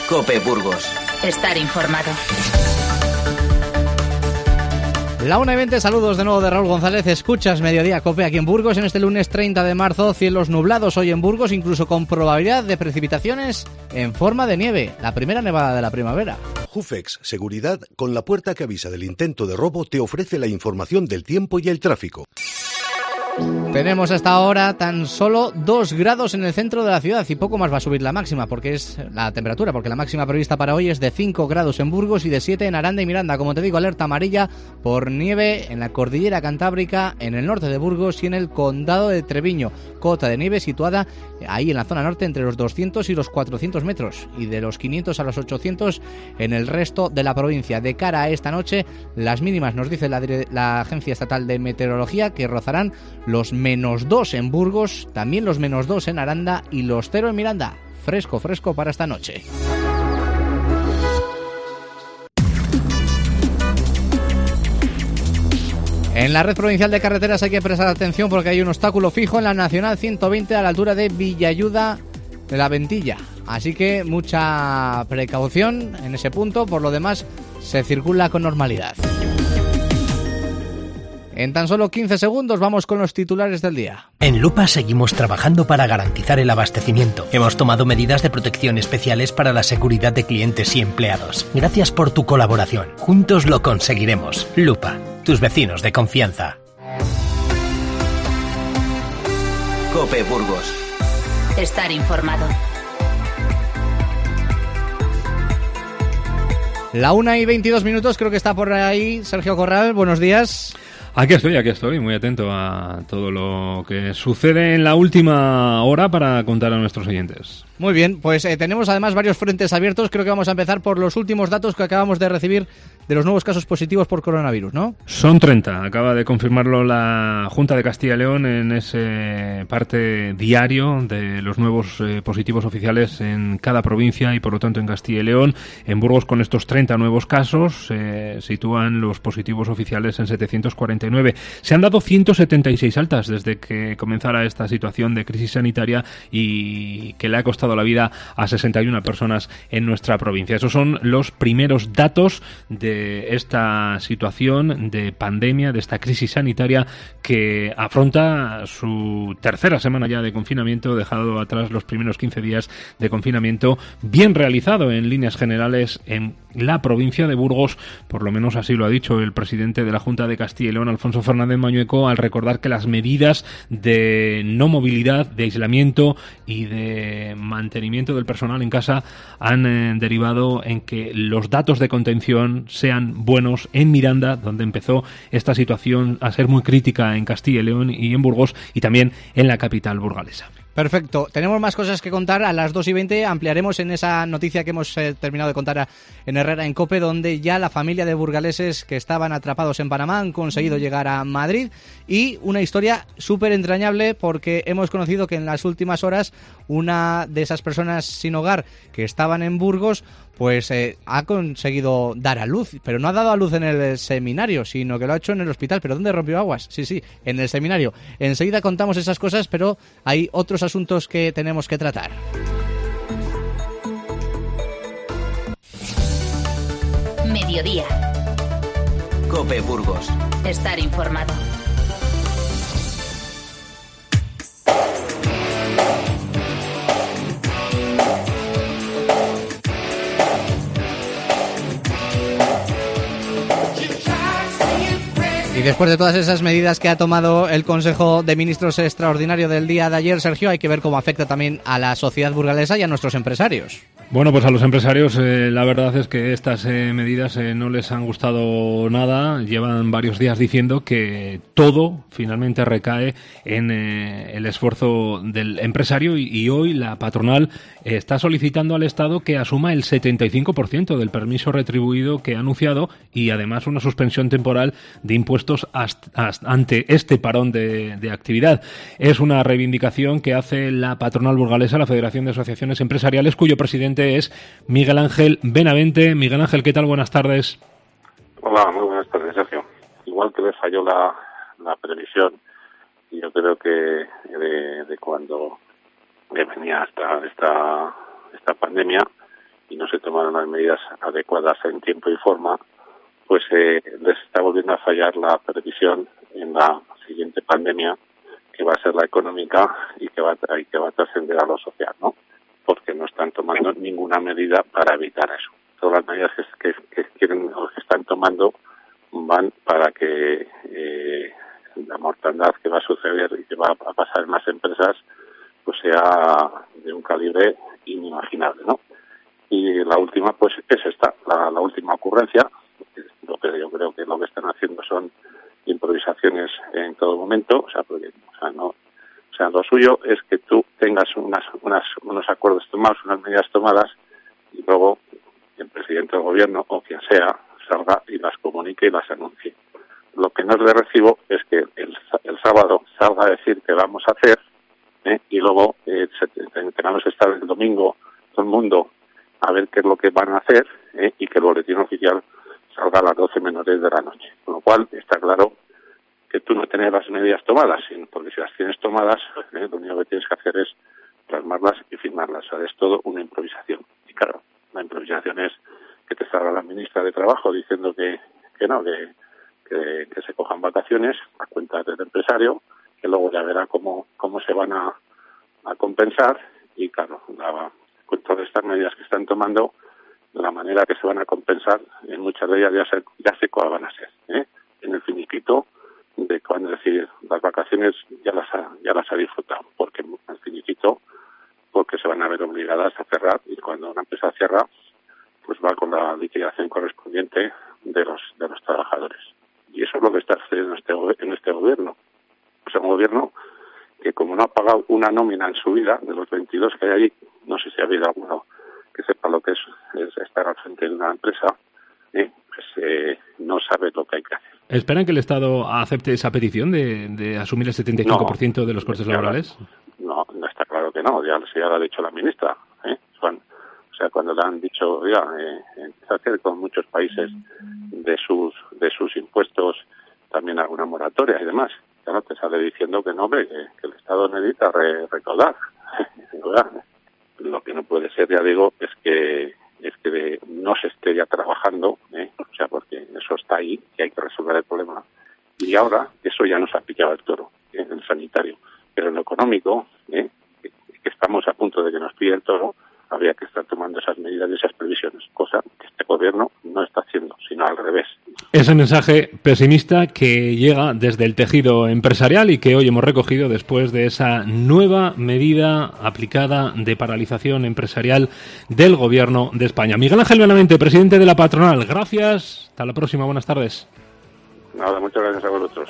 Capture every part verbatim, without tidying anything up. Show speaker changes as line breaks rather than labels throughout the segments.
COPE Burgos.
Estar informado.
La una y veinte, saludos de nuevo de Raúl González. Escuchas Mediodía COPE aquí en Burgos en este lunes treinta de marzo. Cielos nublados hoy en Burgos, incluso con probabilidad de precipitaciones en forma de nieve. La primera nevada de la primavera.
Jufex Seguridad, con la puerta que avisa del intento de robo, te ofrece la información del tiempo y el tráfico.
Tenemos hasta ahora tan solo dos grados en el centro de la ciudad y poco más va a subir la máxima, porque es la temperatura, porque la máxima prevista para hoy es de cinco grados en Burgos y de siete en Aranda y Miranda. Como te digo, alerta amarilla por nieve en la cordillera cantábrica, en el norte de Burgos y en el condado de Treviño. Cota de nieve situada ahí en la zona norte entre los doscientos y los cuatrocientos metros y de los quinientos a los ochocientos en el resto de la provincia. De cara a esta noche, las mínimas, nos dice la, la Agencia Estatal de Meteorología, que rozarán los menos dos en Burgos, también los menos dos en Aranda y los cero en Miranda. Fresco, fresco para esta noche. En la red provincial de carreteras hay que prestar atención porque hay un obstáculo fijo en la Nacional ciento veinte a la altura de Villayuda de la Ventilla. Así que mucha precaución en ese punto. Por lo demás, se circula con normalidad. En tan solo quince segundos vamos con los titulares del día.
En Lupa seguimos trabajando para garantizar el abastecimiento. Hemos tomado medidas de protección especiales para la seguridad de clientes y empleados. Gracias por tu colaboración. Juntos lo conseguiremos. Lupa, tus vecinos de confianza.
COPE Burgos.
Estar informado.
La una y veintidós minutos, creo que está por ahí Sergio Corral. Buenos días.
Aquí estoy, aquí estoy, muy atento a todo lo que sucede en la última hora para contar a nuestros oyentes.
Muy bien, pues eh, tenemos además varios frentes abiertos. Creo que vamos a empezar por los últimos datos que acabamos de recibir de los nuevos casos positivos por coronavirus, ¿no?
Son treinta, acaba de confirmarlo la Junta de Castilla y León en ese parte diario de los nuevos eh, positivos oficiales en cada provincia y por lo tanto en Castilla y León. En Burgos, con estos treinta nuevos casos, se eh, sitúan los positivos oficiales en setecientos cuarenta y nueve. Se han dado ciento setenta y seis altas desde que comenzara esta situación de crisis sanitaria y que le ha costado la vida a sesenta y una personas en nuestra provincia. Esos son los primeros datos de esta situación de pandemia, de esta crisis sanitaria que afronta su tercera semana ya de confinamiento, dejado atrás los primeros quince días de confinamiento bien realizado en líneas generales en la provincia de Burgos, por lo menos así lo ha dicho el presidente de la Junta de Castilla y León, Alfonso Fernández Mañueco, al recordar que las medidas de no movilidad, de aislamiento y de mantenimiento del personal en casa han eh, derivado en que los datos de contención sean buenos en Miranda, donde empezó esta situación a ser muy crítica en Castilla y León y en Burgos y también en la capital burgalesa.
Perfecto. Tenemos más cosas que contar. A las dos y veinte ampliaremos en esa noticia que hemos eh, terminado de contar a, en Herrera en COPE, donde ya la familia de burgaleses que estaban atrapados en Panamá han conseguido llegar a Madrid, y una historia súper entrañable porque hemos conocido que en las últimas horas una de esas personas sin hogar que estaban en Burgos pues eh, ha conseguido dar a luz, pero no ha dado a luz en el seminario, sino que lo ha hecho en el hospital. ¿Pero dónde rompió aguas? Sí, sí, en el seminario. Enseguida contamos esas cosas, pero hay otros asuntos que tenemos que tratar.
Mediodía.
COPE Burgos.
Estar informado.
Y después de todas esas medidas que ha tomado el Consejo de Ministros extraordinario del día de ayer, Sergio, hay que ver cómo afecta también a la sociedad burgalesa y a nuestros empresarios.
Bueno, pues a los empresarios eh, la verdad es que estas eh, medidas eh, no les han gustado nada. Llevan varios días diciendo que todo finalmente recae en eh, el esfuerzo del empresario y, y hoy la patronal eh, está solicitando al Estado que asuma el setenta y cinco por ciento del permiso retribuido que ha anunciado y además una suspensión temporal de impuestos hasta, hasta, ante este parón de, de actividad. Es una reivindicación que hace la patronal burgalesa, la Federación de Asociaciones Empresariales, cuyo presidente es Miguel Ángel Benavente. Miguel Ángel, ¿qué tal? Buenas tardes.
Hola, muy buenas tardes, Sergio. Igual que le falló la, la previsión, y yo creo que de, de cuando venía esta, esta, esta pandemia, y no se tomaron las medidas adecuadas en tiempo y forma, pues eh, les está volviendo a fallar la previsión en la siguiente pandemia, que va a ser la económica y que va a, y que va a trascender a lo social, ¿no? Porque no están tomando ninguna medida para evitar eso. Todas las medidas que, que, que quieren o que están tomando van para que eh, la mortandad que va a suceder y que va a pasar en las empresas pues sea de un calibre inimaginable, ¿no? Y la última pues es esta, la, la última ocurrencia. Lo que yo creo que lo que están haciendo son improvisaciones en todo momento, o sea, porque, o sea, no, o sea, lo suyo es que tú tengas unas, unas, unos acuerdos tomados, unas medidas tomadas, y luego el presidente del gobierno o quien sea salga y las comunique y las anuncie. Lo que no es de recibo es que el, el sábado salga a decir que vamos a hacer, ¿eh? y luego eh, se, tengamos que estar el domingo todo el mundo a ver qué es lo que van a hacer, ¿eh? y que el boletín oficial salga a las doce menos diez de la noche. Con lo cual está claro que tú no tienes las medidas tomadas, sino porque si las tienes tomadas, ¿eh? lo único que tienes que hacer es plasmarlas y firmarlas. O sea, es todo una improvisación. Y claro, la improvisación es que te salga la ministra de Trabajo diciendo que, que no, que, que, que se cojan vacaciones a cuenta del empresario, que luego ya verá cómo, cómo se van a, a compensar. Y claro, la, con todas estas medidas que están tomando, la manera que se van a compensar, en muchas de ellas ya sé, ya sé cuál van a ser, ¿eh? En el finiquito de cuando decir las vacaciones ya las ha, ya las ha disfrutado, porque el finiquito, porque se van a ver obligadas a cerrar, y cuando una empresa cierra, pues va con la liquidación correspondiente de los de los trabajadores. Y eso es lo que está sucediendo en este, en este gobierno. O sea, un gobierno que como no ha pagado una nómina en su vida, de los veintidós que hay allí, no sé si ha habido alguno que sepa lo que es, es estar al frente de una empresa, ¿eh? pues eh, no sabe lo que hay que hacer.
¿Esperan que el Estado acepte esa petición de, de asumir el setenta y cinco por ciento no, de los costes laborales?
No, no está claro que no, ya, ya lo ha dicho la ministra. ¿eh? Cuando, o sea, cuando le han dicho, ya, eh, empieza a hacer con muchos países de sus de sus impuestos también alguna moratoria y demás. Ya no te sale diciendo que no, hombre, que, que el Estado necesita re, recaudar. Lo que no puede ser, ya digo, es que es que de, no se esté ya trabajando, ¿eh? o sea, porque eso está ahí y hay que resolver el problema. Y ahora eso ya nos ha pillado el toro, ¿eh? en el sanitario. Pero en lo económico, ¿eh? que, que estamos a punto de que nos pille el toro, habría que estar tomando esas medidas y esas previsiones, cosa que este gobierno no está haciendo, sino al revés.
Ese mensaje pesimista que llega desde el tejido empresarial y que hoy hemos recogido después de esa nueva medida aplicada de paralización empresarial del Gobierno de España. Miguel Ángel Benavente, presidente de la patronal, gracias. Hasta la próxima, buenas tardes.
Nada, muchas gracias a vosotros.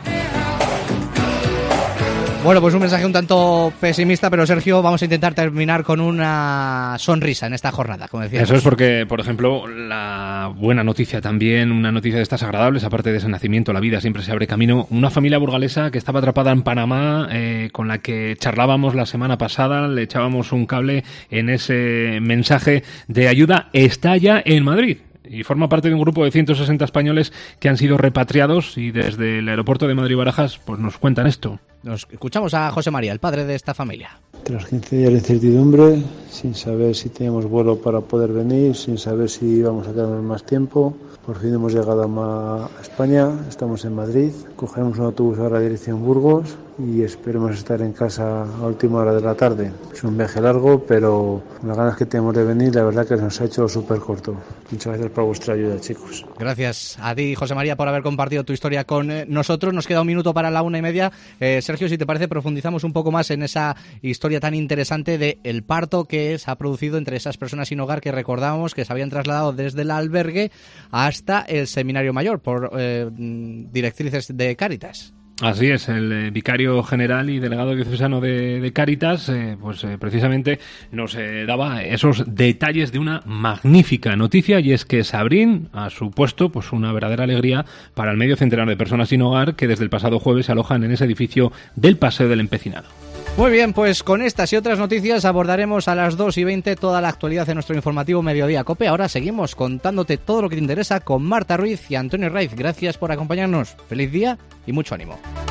Bueno, pues un mensaje un tanto pesimista, pero Sergio, vamos a intentar terminar con una sonrisa en esta jornada, como decíamos.
Eso es porque, por ejemplo, la buena noticia también, una noticia de estas agradables, aparte de ese nacimiento, la vida siempre se abre camino. Una familia burgalesa que estaba atrapada en Panamá, eh, con la que charlábamos la semana pasada, le echábamos un cable en ese mensaje de ayuda, está ya en Madrid. Y forma parte de un grupo de ciento sesenta españoles que han sido repatriados y desde el aeropuerto de Madrid-Barajas pues nos cuentan esto.
Nos escuchamos a José María, el padre de esta familia.
Tras quince días de incertidumbre, sin saber si teníamos vuelo para poder venir, sin saber si íbamos a quedarnos más tiempo, por fin hemos llegado a España, estamos en Madrid, cogeremos un autobús ahora a dirección Burgos y esperemos estar en casa a última hora de la tarde. Es un viaje largo, pero con las ganas que tenemos de venir, la verdad que nos ha hecho súper corto. Muchas gracias por vuestra ayuda, chicos.
Gracias a ti, José María, por haber compartido tu historia con nosotros. Nos queda un minuto para la una y media. Eh, Sergio, si te parece, profundizamos un poco más en esa historia tan interesante de el parto que se ha producido entre esas personas sin hogar que recordábamos que se habían trasladado desde el albergue hasta el Seminario Mayor por eh, directrices de Cáritas.
Así es, el eh, vicario general y delegado diocesano de, de Cáritas, eh, pues eh, precisamente nos eh, daba esos detalles de una magnífica noticia, y es que Sabrín ha supuesto pues una verdadera alegría para el medio centenar de personas sin hogar que desde el pasado jueves se alojan en ese edificio del Paseo del Empecinado.
Muy bien, pues con estas y otras noticias abordaremos a las dos y veinte toda la actualidad en nuestro informativo Mediodía Cope. Ahora seguimos contándote todo lo que te interesa con Marta Ruiz y Antonio Raiz. Gracias por acompañarnos. Feliz día y mucho ánimo.